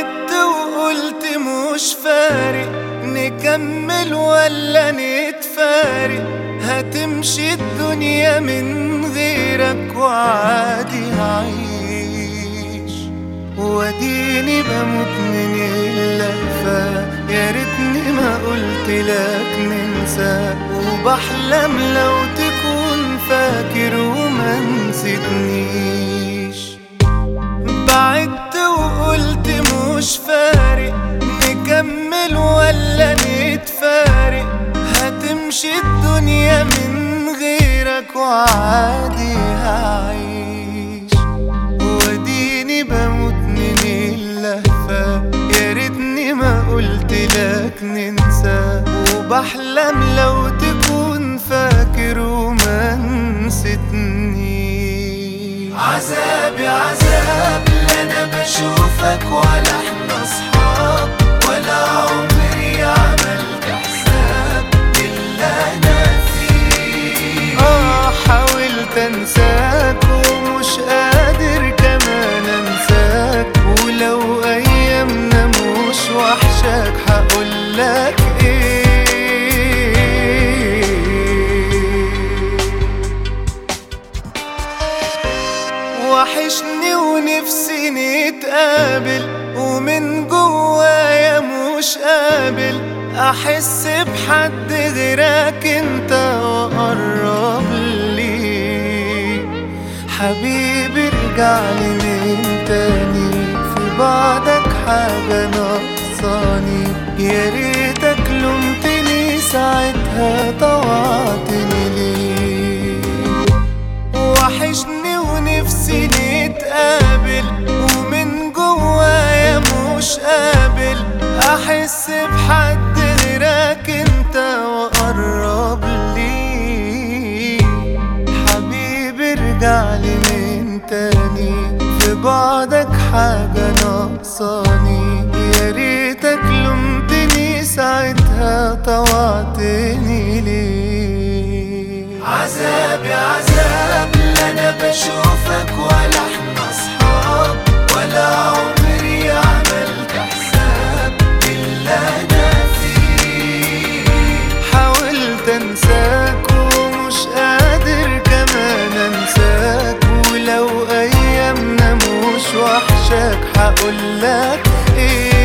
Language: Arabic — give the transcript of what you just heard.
بعدت وقلت مش فارق نكمل ولا نتفارق، هتمشي الدنيا من غيرك وعادي هعيش، واديني بموت من اللهفة. يا ريتني ما قلت لك ننسى، وبحلم لو تكون فاكر وما نسيتنيش. بعدت وقلت مش فارق نكمل ولا نتفارق، هتمشي الدنيا من غيرك وعادي هعيش، واديني بموت من اللهفة. يا ريتني ما قلت لك ننسى، وبحلم لو تكون فاكر وما نسيتنيش. عذابي عذاب لا انا بشوفك ولا احنا اصحاب، ولا عمري عملت حساب اللي انا فيه. حاولت انساك ومش قادر كمان انساك، ولو ايامنا مش وحشاك هقولك ايه. وحشني ونفسي نتقابل، ومن جوايا مش قابل احس بحد غيرك انت وقرب لي. حبيبي ارجعلي من تاني، في بعدك حاجة ناقصاني. يا ريتك لومتني ساعتها طوعتني ليه. وحشني ونفسي نتقابل، ومن جوايا مش قابل احس بحد غيرك انت وقرب لي. حبيبي ارجعلي من تاني، في بعدك حاجة ناقصاني. يا ريتك لومتني ساعتها طوعتني ليه. عذابي عذاب لا انا بشوفك ولا احنا اصحاب، ولا عمري عملت حساب اللي انا فيه. حاولت انساك ومش قادر كمان انساك، ولو ايامنا مش وحشاك هقولك ايه.